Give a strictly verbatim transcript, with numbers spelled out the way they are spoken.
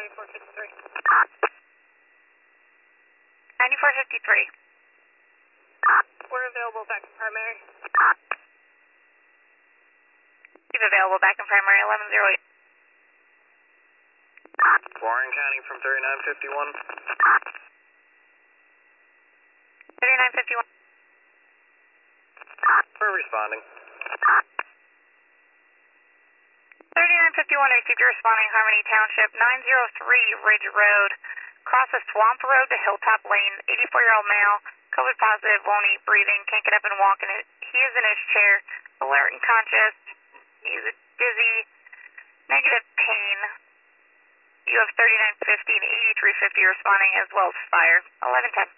ninety-four fifty-three. ninety-four fifty-three. We're available back in primary. Keep available back in primary, eleven oh eight. Warren County from thirty-nine fifty-one. thirty-nine fifty-one. We're responding. thirty-nine fifty-one, received your responding Harmony Township, nine oh three Ridge Road. Cross a swamp road to Hilltop Lane, eighty-four-year-old male, COVID positive, won't eat, breathing, can't get up and walk. In it. He is in his chair, alert and conscious. He's dizzy, negative pain. You have thirty-nine fifty and eighty-three fifty responding as well as fire. eleven ten.